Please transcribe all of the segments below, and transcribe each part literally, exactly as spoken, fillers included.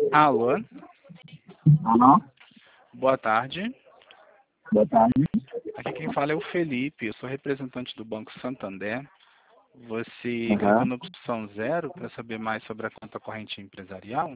Alô, Alô, boa tarde. boa tarde. Aqui quem fala é o Felipe, eu sou representante do Banco Santander. Você clicou Aham, na opção zero para saber mais sobre a conta corrente empresarial?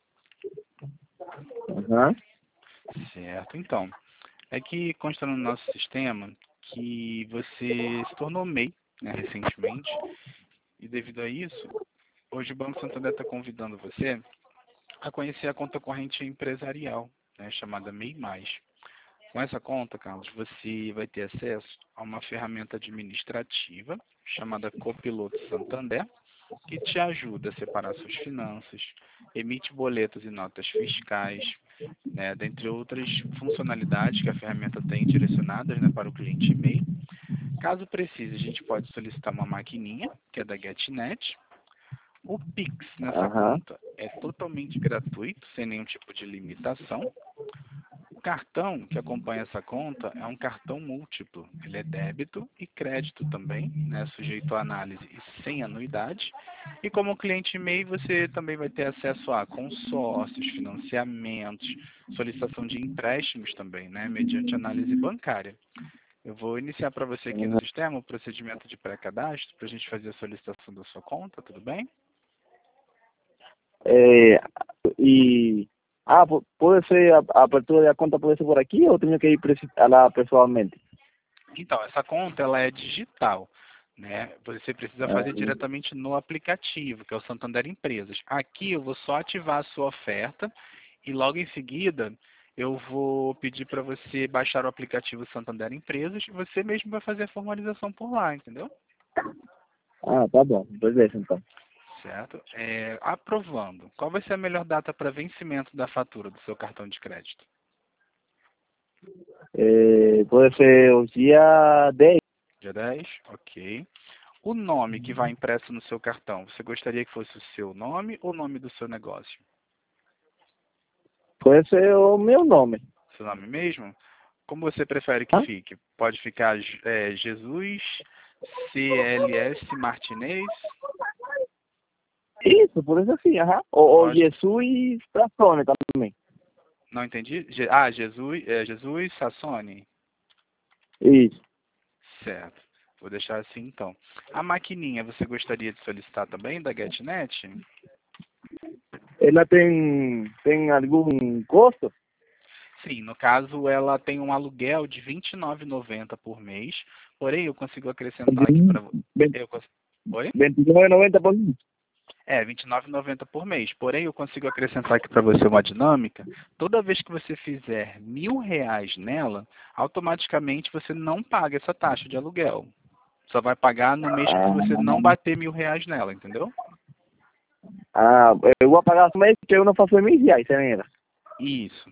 aham, Certo, então. É que consta no nosso sistema que você se tornou M E I, né, recentemente, e devido a isso, hoje o Banco Santander está convidando você a conhecer a conta corrente empresarial, né, chamada M E I mais. Com essa conta, Carlos, você vai ter acesso a uma ferramenta administrativa chamada Copiloto Santander, que te ajuda a separar suas finanças, emite boletos e notas fiscais, né, dentre outras funcionalidades que a ferramenta tem direcionadas, né, para o cliente M E I. Caso precise, a gente pode solicitar uma maquininha, que é da GetNet. O Pix nessa aham, conta é totalmente gratuito, sem nenhum tipo de limitação. O cartão que acompanha essa conta é um cartão múltiplo. Ele é débito e crédito também, né, sujeito à análise e sem anuidade. E como cliente M E I, você também vai ter acesso a consórcios, financiamentos, solicitação de empréstimos também, né, mediante análise bancária. Eu vou iniciar para você aqui no aham. sistema o procedimento de pré-cadastro para a gente fazer a solicitação da sua conta, tudo bem? Eh, e, ah, po- pode ser, a, a apertura da conta pode ser por aqui ou tenho que ir presi- lá pessoalmente? Então, essa conta ela é digital, né? Você precisa Ah, fazer diretamente no aplicativo, que é o Santander Empresas. Aqui eu vou só ativar a sua oferta e logo em seguida eu vou pedir para você baixar o aplicativo Santander Empresas e você mesmo vai fazer a formalização por lá, entendeu? ah, tá bom, beleza então. Certo? É, aprovando. Qual vai ser a melhor data para vencimento da fatura do seu cartão de crédito? Eh, pode ser o dia dez. Dia dez? Ok. O nome que vai impresso no seu cartão, você gostaria que fosse o seu nome ou o nome do seu negócio? Pode ser o meu nome. Seu nome mesmo? Como você prefere que Ah, fique? Pode ficar é, Jesus C L S Martinez? isso, por isso assim, aham. Ou, ou Pode. Jesus Frassone também. Não entendi? Je- Ah, Jesus, é, Jesus Sassoni? Isso. Certo. Vou deixar assim então. A maquininha, você gostaria de solicitar também da GetNet? Ela tem, tem algum custo? Sim, no caso ela tem um aluguel de vinte e nove reais e noventa centavos por mês, porém eu consigo acrescentar aqui para eu cons- Oi? vinte e nove e noventa por mês. É, vinte e nove reais e noventa centavos por mês. Porém, eu consigo acrescentar aqui para você uma dinâmica. Toda vez que você fizer mil reais nela, automaticamente você não paga essa taxa de aluguel. Só vai pagar no mês que você não bater mil reais nela, entendeu? Ah, eu vou pagar o mês que eu não faço mil reais, senhora. Isso.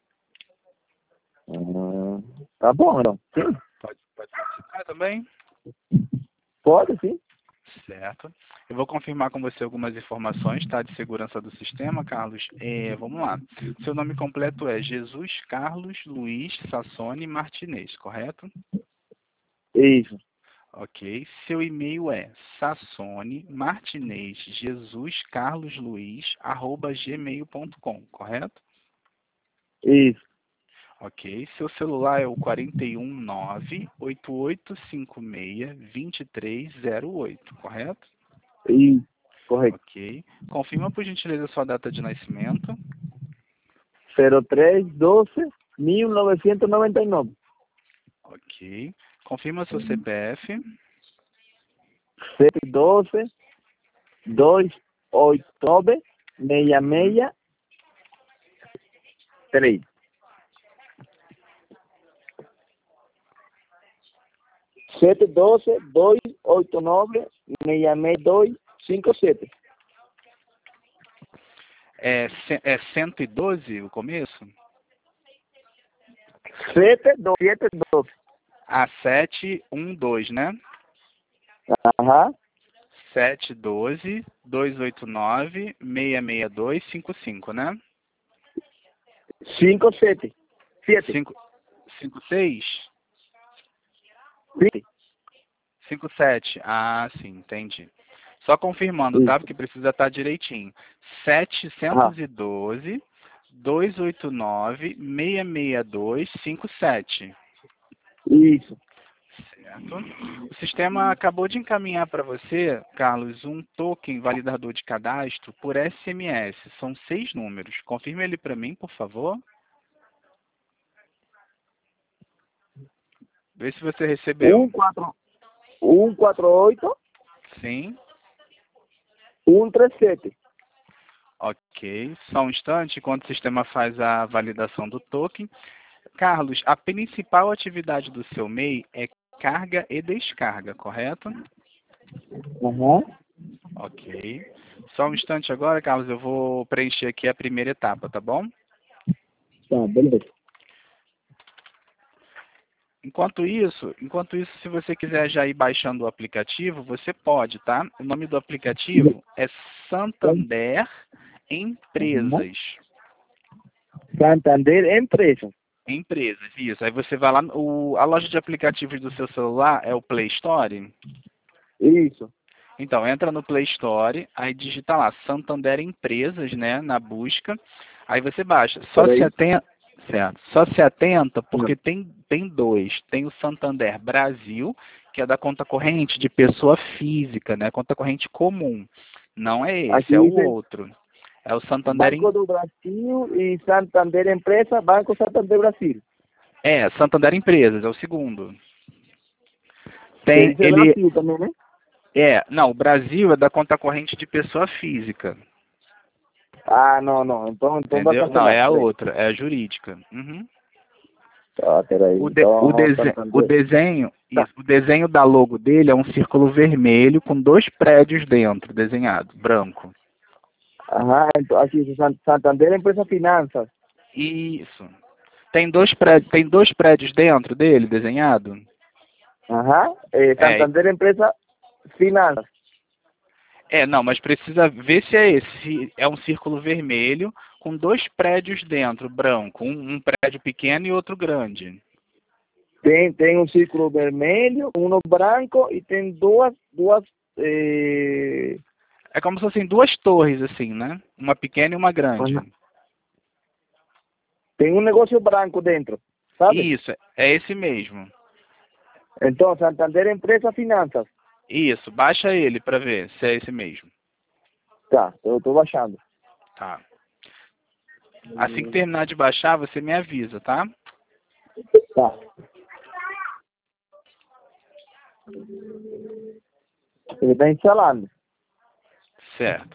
Ah, tá bom, então. Sim, Pode, pode solicitar também? pode, sim. Certo. Eu vou confirmar com você algumas informações, tá, de segurança do sistema, Carlos. É, vamos lá. Seu nome completo é Jesus Carlos Luiz Sassone Martinez, correto? Isso, Ok. Seu e-mail é sassone martinez jesus carlos luiz arroba gmail ponto com, correto? isso, Ok. Seu celular é o quatro um nove oito oito cinco seis dois três zero oito, correto? isso, correto. Ok. Confirma, por gentileza, sua data de nascimento. zero três doze mil novecentos e noventa e nove. Ok. Confirma seu C P F. sete doze dois oito nove seis Uhum. seis três. sete doze dois oito nove seis seis dois cinco sete. É, ce- é cento e doze o começo? sete doze sete doze. Ah, sete um dois, né? Aham. sete doze dois oito nove seis seis dois cinco cinco, né? cinco sete. sete. cinco cinco seis sete. cinco sete. Ah, sim, entendi. Só confirmando, tá? Isso. Porque precisa estar direitinho. Aham. setecentos e doze, duzentos e oitenta e nove, seiscentos e sessenta e dois, cinquenta e sete. Isso. Certo. O sistema acabou de encaminhar para você, Carlos, um token validador de cadastro por S M S. São seis números. Confirme ele para mim, por favor. Vê se você recebeu. um quatro um quatro oito Sim. um três sete. Ok. Só um instante, enquanto o sistema faz a validação do token. Carlos, a principal atividade do seu M E I é carga e descarga, correto? Aham. Ok. Só um instante agora, Carlos, eu vou preencher aqui a primeira etapa, tá bom? Tá, beleza. Enquanto isso, enquanto isso, se você quiser já ir baixando o aplicativo, você pode, tá? O nome do aplicativo é Santander Aham. Empresas. Santander Empresa. Empresas, isso. Aí você vai lá, o, a loja de aplicativos do seu celular é o Play Store. Isso. Então, entra no Play Store, aí digita lá Santander Empresas, né, na busca. Aí você baixa. Só se Peraí. atenta, certo? Só se atenta Não. porque tem, tem dois. Tem o Santander Brasil, que é da conta corrente de pessoa física, né, conta corrente comum. Não é esse, Aqui é o dice outro. É o Santander, em- Banco do Brasil e Santander Empresa, Banco Santander Brasil. é, Santander Empresas, é o segundo. Que Tem, dice ele, Brasil também, né? é, não, o Brasil é da conta corrente de pessoa física. Ah, não, não. Então, então vai Entendeu? Não, cancelar. é a Peraí. outra, é a jurídica. Uhum. Ah, peraí. O, de- o, Então, dese- o Santander. desenho, Tá. isso, o desenho da logo dele é um círculo vermelho com dois prédios dentro, desenhado, branco. Ajá, então, aqui dice San- Santander Empresa Finanzas. Isso. Tem dois prédios, tem dois prédios dentro dele, desenhado? Ajá. Eh, É, Santander Empresa Finanzas. é, não, mas precisa ver se é esse. Se é um círculo vermelho com dois prédios dentro, branco. Um, um prédio pequeno e outro grande. Tem, tem um círculo vermelho, um branco e tem duas, duas, eh, É como se fossem duas torres, assim, né? Uma pequena e uma ajá. grande. Tem um negócio branco dentro, sabe? Isso, é esse mesmo. Então, Santander Empresa Finanzas. Isso, baixa ele para ver se é esse mesmo. Tá, eu tô baixando. Tá. Assim que terminar de baixar, você me avisa, tá? Tá. Ele tá instalando. Certo.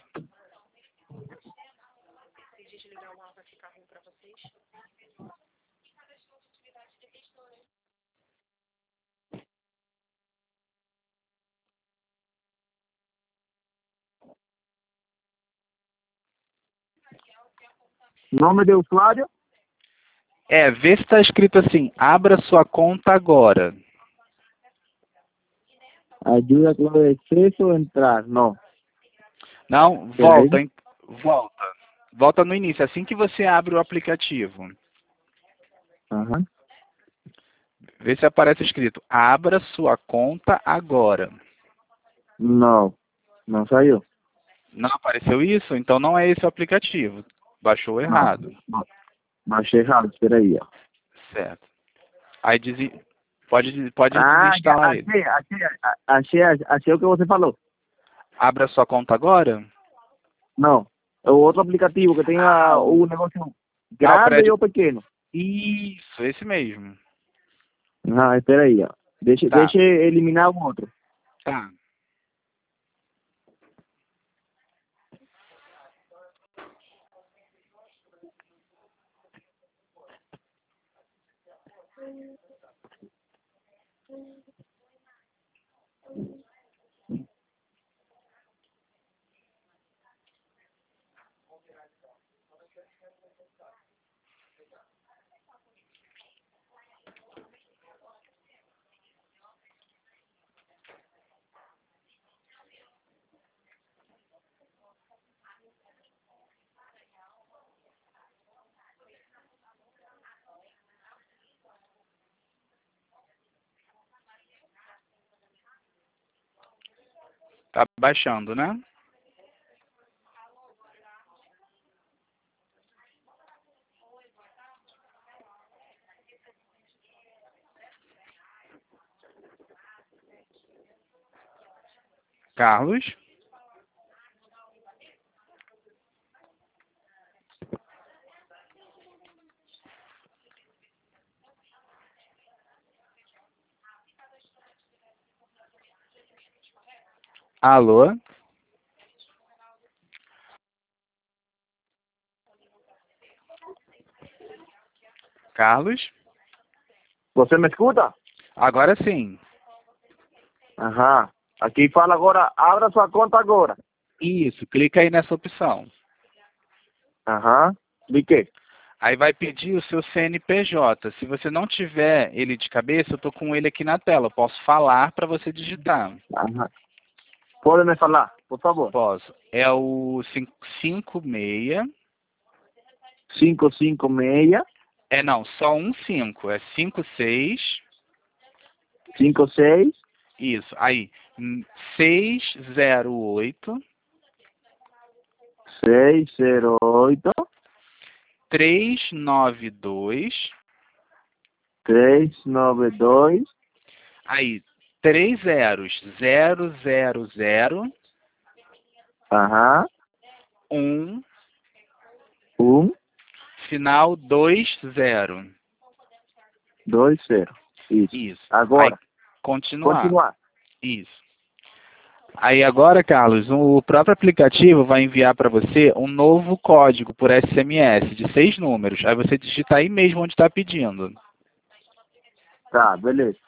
Nome de usuário? É, vê se está escrito assim, abra sua conta agora. Ajuda com o excesso entrar. Não. Não, Peraí. volta, hein? Volta. Volta no início, assim que você abre o aplicativo. Aham. Vê se aparece escrito, abra sua conta agora. Não. Não saiu. Não apareceu isso? Então não é esse o aplicativo. Baixou Não. errado. Não. Baixei errado. Espera aí, ó. Certo. Aí desi... pode, pode Ah, já desinstalar ele. achei, achei, a- achei, achei o que você falou. Abra sua conta agora? Não. É o outro aplicativo que tem Ah, a, o, o negócio ah, o grande e prédio. o pequeno. Isso, esse mesmo. Ah, espera aí, ó. Deixa, Tá, deixa eu eliminar o outro. tá. Tá baixando, né? Carlos? Alô? Carlos? Você me escuta? Agora sim. Aham. Aqui fala agora, abra sua conta agora. Isso, clica aí nessa opção. Aham. De quê? Aí vai pedir o seu C N P J. Se você não tiver ele de cabeça, eu tô com ele aqui na tela. Eu posso falar para você digitar. Aham. Pode me falar, por favor. Posso. É o cinco cinco seis. cinco cinco seis, É não, só um cinco. É cinco seis. cinco seis, Isso. Aí, hum, seis zero oito, seis zero oito, três nove dois. três nove dois, Aí, três zeros. Zero zero zero. aham, Um. um, Final dois zero. dois, zero. Isso. Isso. Agora, Aí, continuar. continuar. Isso. Aí agora, Carlos, o próprio aplicativo vai enviar para você um novo código por S M S de seis números. Aí você digita aí mesmo onde está pedindo. Tá, beleza.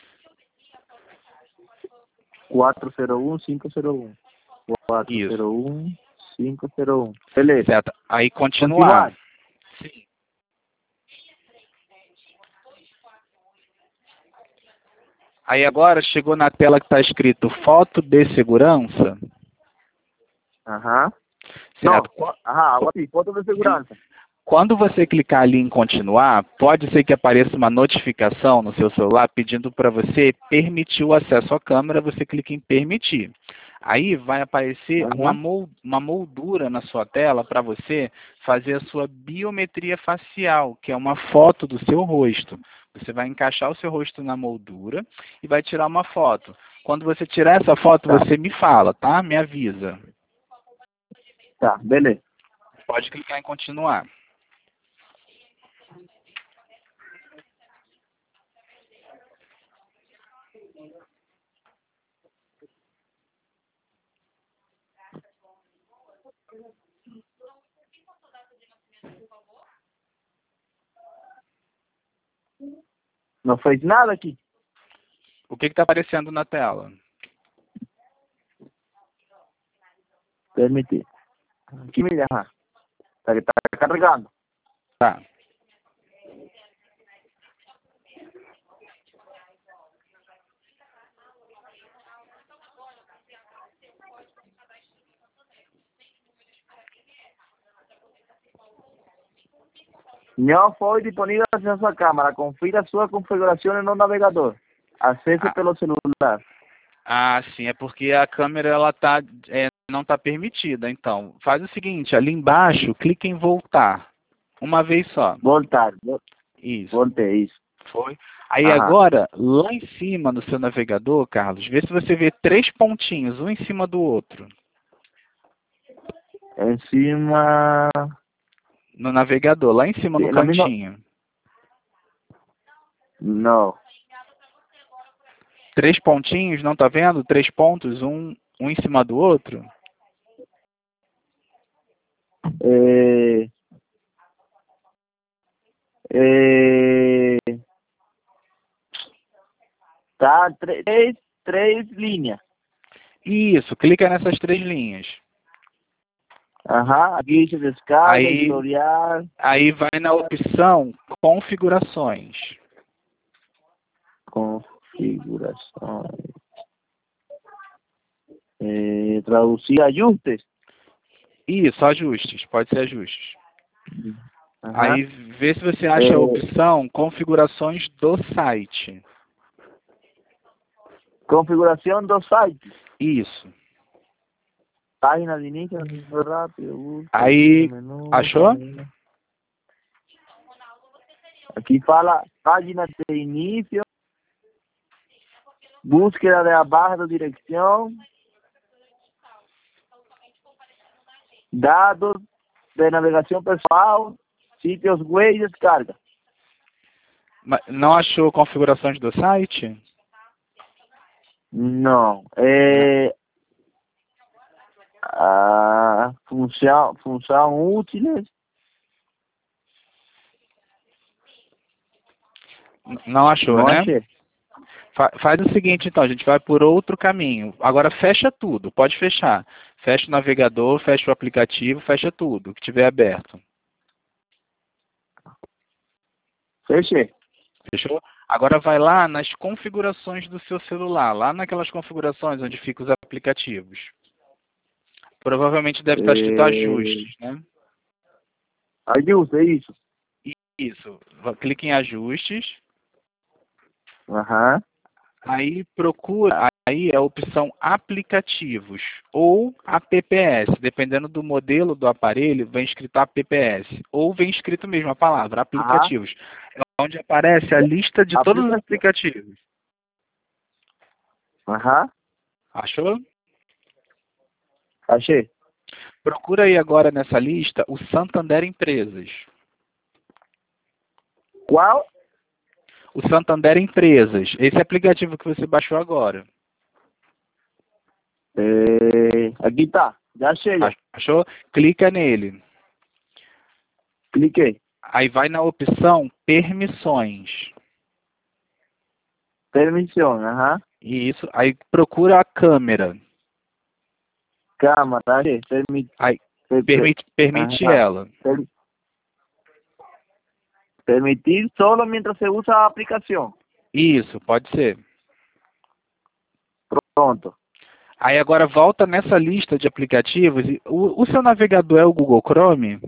quatro zero um, cinco zero um. quatro zero um, cinco zero um. Beleza. Certo. Aí continuar. Continuar. Sim. Aí agora chegou na tela que está escrito foto de segurança. Aham. Certo. Não, aham, agora sim, foto de segurança. Quando você clicar ali em continuar, pode ser que apareça uma notificação no seu celular pedindo para você permitir o acesso à câmera, você clica em permitir. Aí vai aparecer Uhum. uma, mol, uma moldura na sua tela para você fazer a sua biometria facial, que é uma foto do seu rosto. Você vai encaixar o seu rosto na moldura e vai tirar uma foto. Quando você tirar essa foto, Tá. você me fala, tá? Me avisa. Tá, beleza. Pode clicar em continuar. Não fez nada aqui. O que está aparecendo na tela? Permitir. Aqui me dá. Tá, tá carregando. Tá. Não foi disponível acesso à câmera. Confira sua configuração no navegador. Acesse Ah. pelo celular. Ah, sim, é porque a câmera ela tá, é, não está permitida. Então, faz o seguinte, ali embaixo, clica em voltar. Uma vez só. Voltar. Isso. Voltei, isso. Foi. Aí Aham. agora, lá em cima no seu navegador, Carlos, vê se você vê três pontinhos, um em cima do outro. Em cima... No navegador, lá em cima no Na mesma- cantinho. Não. Três pontinhos, não tá vendo? Três pontos, um, um em cima do outro. É... É... Tá, três, três linhas. Isso, clica nessas três linhas. Aham, aqui se descarga, Aí- historial, Aí vai na opção configurações. configurações. É, traduzir ajustes. Isso, ajustes, pode ser ajustes. Aham. Aí vê se você acha a É. opção configurações do site. Configuração do site. Isso. Página de inicio, inicio rápido. Busca, Aí, menú, achou? página. Aqui fala página de início, búsqueda de abaixo da direção, dados de navegação pessoal, sítios web e descarga. Mas não achou configurações do site? Não. É, a função, função úteis. Não achou, Não né? achei. Fa- Faz o seguinte, então, a gente vai por outro caminho. Agora fecha tudo, pode fechar. Fecha o navegador, fecha o aplicativo, fecha tudo que tiver aberto. Fechei. Fechou? Agora vai lá nas configurações do seu celular, lá naquelas configurações onde ficam os aplicativos. Provavelmente deve estar escrito É... ajustes, né? Ajuste, é isso. Isso. Va- Clique em ajustes. Aham. Aí procura, aí é a opção aplicativos ou apps, dependendo do modelo do aparelho, vem escrito apps, ou vem escrito mesmo a palavra, aplicativos. É onde aparece a lista de todos os Aplicação. aplicativos. Aham. Achou? Achei. Procura aí agora nessa lista o Santander Empresas. Qual? O Santander Empresas, esse aplicativo que você baixou agora. É... Aqui tá. Já achei. Já. Achou? Clica nele. Cliquei. Aí vai na opção permissões. Permissão. Aham. Isso. Aí procura a câmera. Câmara. Achei. Permite. Aí permite, permite Aham. ela. Per- Permitir solo mientras se usa a aplicação. Isso, pode ser. Pronto. Aí agora volta nessa lista de aplicativos. e O, o seu navegador é o Google Chrome?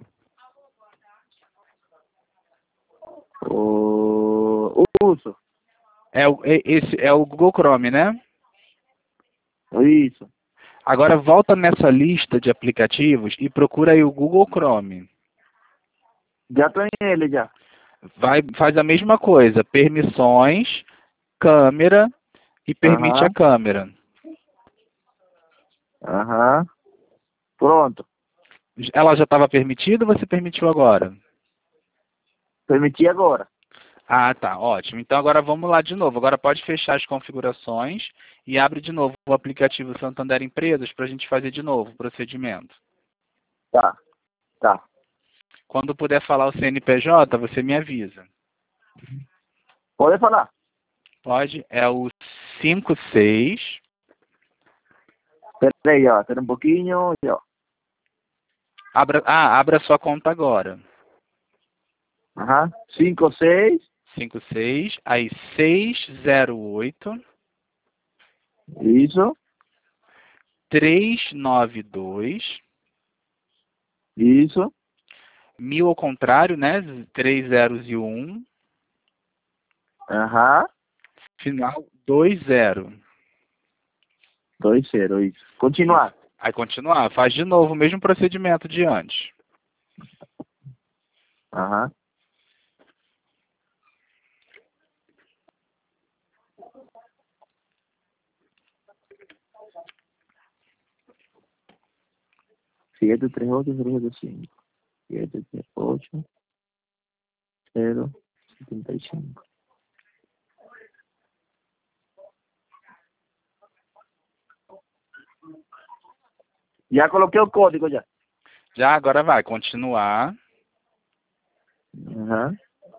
O, o uso. É, o- é- esse é o Google Chrome, né? Isso. Agora volta nessa lista de aplicativos e procura aí o Google Chrome. Já tô em ele já. Vai, faz a mesma coisa, permissões, câmera e permite a Aham. câmera. Aham. Pronto. Ela já estava permitida ou você permitiu agora? Permiti agora. Ah, tá, ótimo. Então agora vamos lá de novo. Agora pode fechar as configurações e abre de novo o aplicativo Santander Empresas para a gente fazer de novo o procedimento. Tá. Tá. Quando puder falar o C N P J, você me avisa. Pode falar. Pode? É o cinco seis. Peraí, ó. Espera um pouquinho. Ó. Abra, ah, abra sua conta agora. Aham. Cinco, seis. cinco seis, aí seis zero oito, Isso. três nove dois, Isso. mil ao contrário, né? Três zeros e um, Aham. final dois zero. Dois, zero. Isso. Continuar. Aí continuar, faz de novo o mesmo procedimento de antes. Aham. Siete, tres, ocho, cero, siete, cinco. Siete, tres, ocho, cero, setenta y cinco. Já coloquei o código já. Já agora vai, continuar. Aham.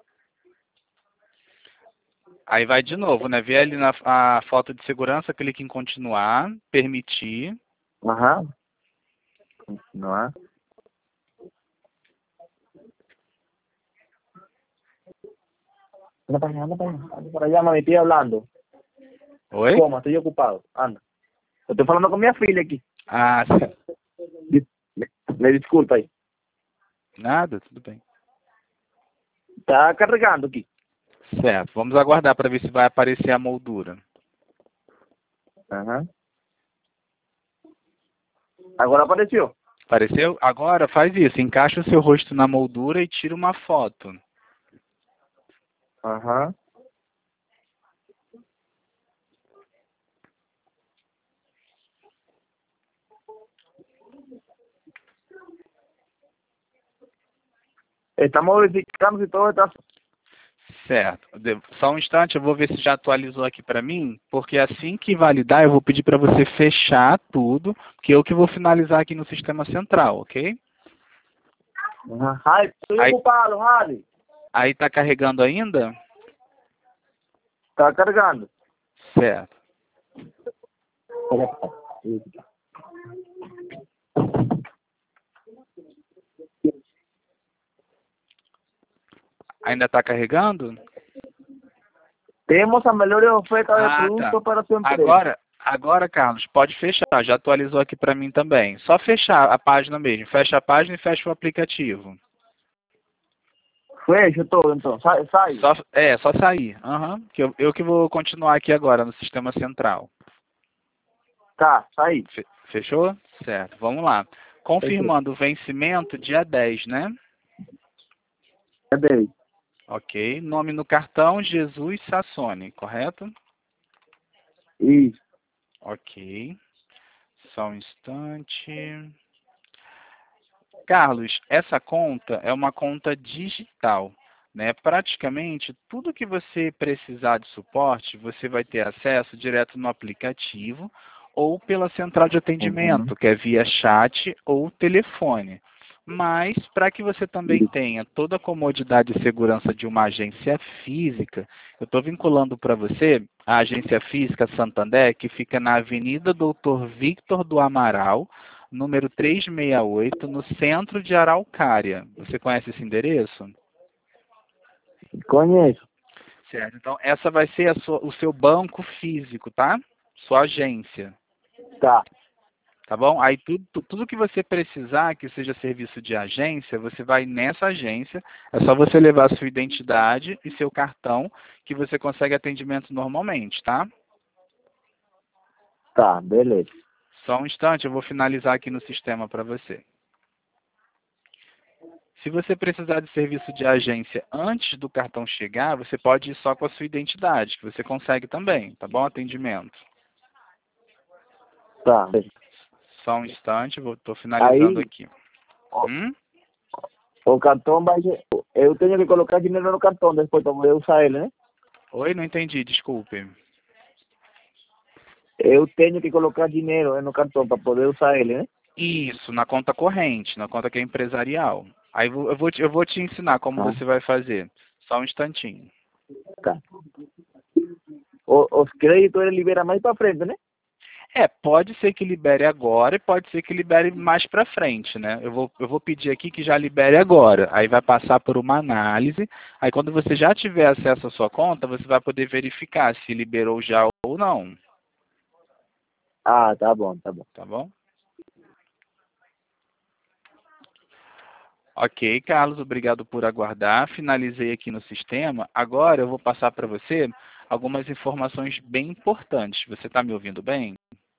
Aí vai de novo, né? Vê ali na a foto de segurança, clique em continuar, permitir. Aham. Continuar. Anda para allá, anda para allá. Anda para allá, mami, estoy hablando. Oi? ¿Cómo? Estoy ocupado. Anda. Estoy hablando con mi filha aqui. Ah, sim. Me, me desculpa aí. Nada, tudo bem. Tá carregando aqui. Certo, vamos aguardar para ver se vai aparecer a moldura. Aham. Agora apareceu. Apareceu? Agora faz isso, encaixa o seu rosto na moldura e tira uma foto. Aham. Estamos verificando se todo está... Certo. De- Só um instante, eu vou ver se já atualizou aqui para mim, porque assim que validar, eu vou pedir para você fechar tudo, que eu que vou finalizar aqui no sistema central, ok? Ajá. Ay, estoy Aí, ocupado, Harry. aí tá carregando ainda? Está cargando. Certo. Ainda está carregando? Temos a melhor oferta de Ah, productos tá. para su empresa. Agora, agora, Carlos, pode fechar. Já atualizou aqui para mim também. Só fechar a página mesmo. Fecha a página e fecha o aplicativo. Fecha todo, então. Sai, sai. Só, é, só sair. Aham. Que eu, eu que vou continuar aqui agora no sistema central. Tá, sai. Fe- Fechou? Certo. Vamos lá. Confirmando o vencimento dia dez, né? Cadê? Ok. Nome no cartão, Jesus Sassone, correto? Isso. Ok. Só um instante. Carlos, essa conta é uma conta digital, né? Praticamente tudo que você precisar de suporte, você vai ter acesso direto no aplicativo ou pela central de Uhum. atendimento, que é via chat ou telefone. Mas, para que você também Isso. tenha toda a comodidade e segurança de uma agência física, eu estou vinculando para você a agência física Santander, que fica na Avenida Doutor Victor do Amaral, número trezentos e sessenta e oito, no centro de Araucária. Você conhece esse endereço? Conheço. Certo. Então, essa vai ser a sua- o seu banco físico, tá? Sua agência. Tá. Tá bom? Aí tudo, tu- tudo que você precisar, que seja serviço de agência, você vai nessa agência, é só você levar a sua identidade e seu cartão, que você consegue atendimento normalmente, tá? Tá, beleza. Só um instante, eu vou finalizar aqui no sistema para você. Se você precisar de serviço de agência antes do cartão chegar, você pode ir só com a sua identidade, que você consegue também, tá bom? Atendimento. Tá, beleza. Só um instante, estou finalizando Aí, aqui. o, Hum? o cartão vai ser... Eu tenho que colocar dinheiro no cartão depois para poder usar ele, né? Oi, não entendi, desculpe. Eu tenho que colocar dinheiro no cartão para poder usar ele, né? Isso, na conta corrente, na conta que é empresarial. Aí vo- eu vou te, eu vou te ensinar como Tá. você vai fazer. Só um instantinho. Tá. O, os créditos ele libera mais para frente, né? É, pode ser que libere agora e pode ser que libere mais para frente, né? Eu vou, eu vou pedir aqui que já libere agora. Aí vai passar por uma análise. Aí quando você já tiver acesso à sua conta, você vai poder verificar se liberou já ou não, Ah, tá bom, tá bom. tá bom? Ok, Carlos, obrigado por aguardar. Finalizei aqui no sistema. Agora eu vou passar para você algumas informações bem importantes. Você está me ouvindo bem?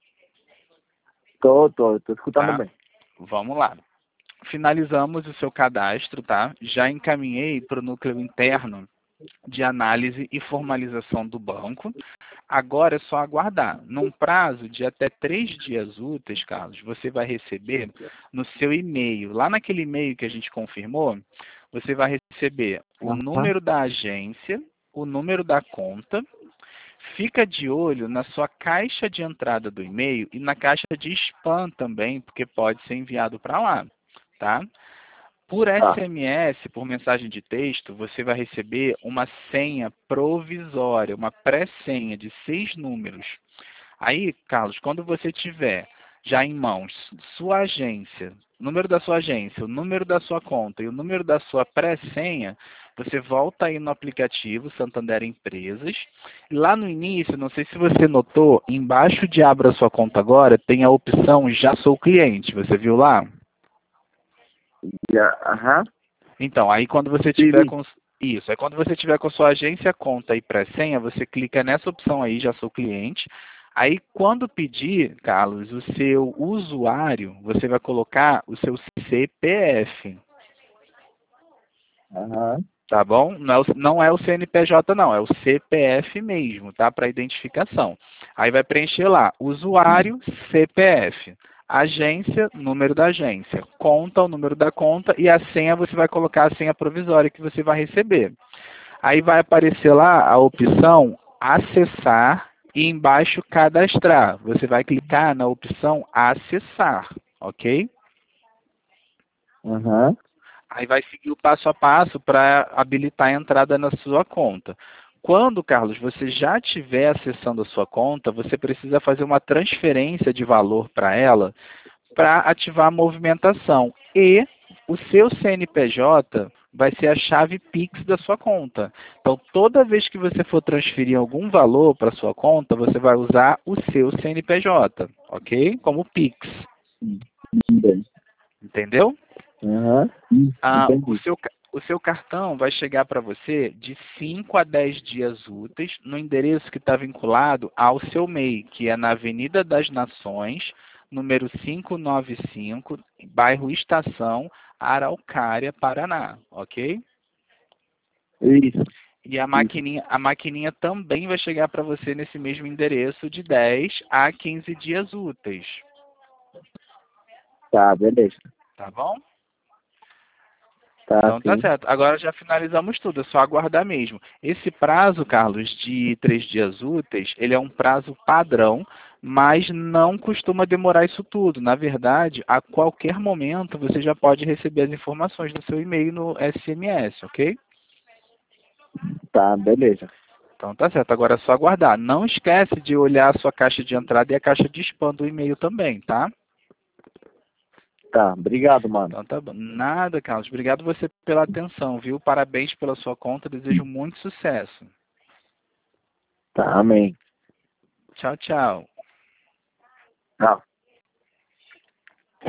Tô, tô, tô escutando Tá? bem. Vamos lá. Finalizamos o seu cadastro, tá? Já encaminhei para o núcleo interno de análise e formalização do banco. Agora é só aguardar. Num prazo de até três dias úteis, Carlos, você vai receber no seu e-mail, lá naquele e-mail que a gente confirmou, você vai receber o Aham. número da agência, o número da conta. Fica de olho na sua caixa de entrada do e-mail e na caixa de spam também, porque pode ser enviado para lá, tá? Por Tá, S M S, por mensagem de texto, você vai receber uma senha provisória, uma pré-senha de seis números. Aí, Carlos, quando você tiver já em mãos sua agência, o número da sua agência, o número da sua conta e o número da sua pré-senha, você volta aí no aplicativo Santander Empresas. E lá no início, não sei se você notou, embaixo de Abra Sua Conta Agora, tem a opção Já Sou Cliente. Você viu lá? já, aham. Então, aí quando você Sim, tiver vi. com isso, aí quando você tiver com sua agência, conta e pré-senha, você clica nessa opção aí, já sou cliente. Aí, quando pedir, Carlos, o seu usuário, você vai colocar o seu C P F. Aham. Tá bom? Não é, o, não é o C N P J, não, é o C P F mesmo, tá? Para identificação. Aí vai preencher lá, usuário, C P F. Agência, número da agência. Conta, o número da conta. E a senha, você vai colocar a senha provisória que você vai receber. Aí vai aparecer lá a opção acessar e embaixo cadastrar. Você vai clicar na opção acessar, ok? Aham. Aí vai seguir o passo a passo para habilitar a entrada na sua conta. Quando, Carlos, você já estiver acessando a sua conta, você precisa fazer uma transferência de valor para ela para ativar a movimentação. E o seu C N P J vai ser a chave Pix da sua conta. Então, toda vez que você for transferir algum valor para a sua conta, você vai usar o seu C N P J, ok? Como Pix. Entendi. Entendeu? Aham. Ah, o, Entendi. seu, ca- o seu cartão vai chegar para você de cinco a dez dias úteis no endereço que está vinculado ao seu M E I, que é na Avenida das Nações, número quinhentos e noventa e cinco, bairro Estação, Araucária, Paraná, ok? Isso. E a Isso. maquininha, a maquininha também vai chegar para você nesse mesmo endereço de dez a quinze dias úteis, Tá, beleza. tá bom? Tá, Então tá sim. certo. Agora já finalizamos tudo, é só aguardar mesmo. Esse prazo, Carlos, de três dias úteis, ele é um prazo padrão, mas não costuma demorar isso tudo. Na verdade, a qualquer momento você já pode receber as informações do seu e-mail no S M S, ok? Tá, beleza. Então tá certo. Agora é só aguardar. Não esquece de olhar a sua caixa de entrada e a caixa de spam do e-mail também, tá? Tá, obrigado, mano. Então tá bom. Nada, Carlos. Obrigado você pela atenção, viu? Parabéns pela sua conta. Desejo muito sucesso. Tá, amém. Tchau, tchau. Tchau.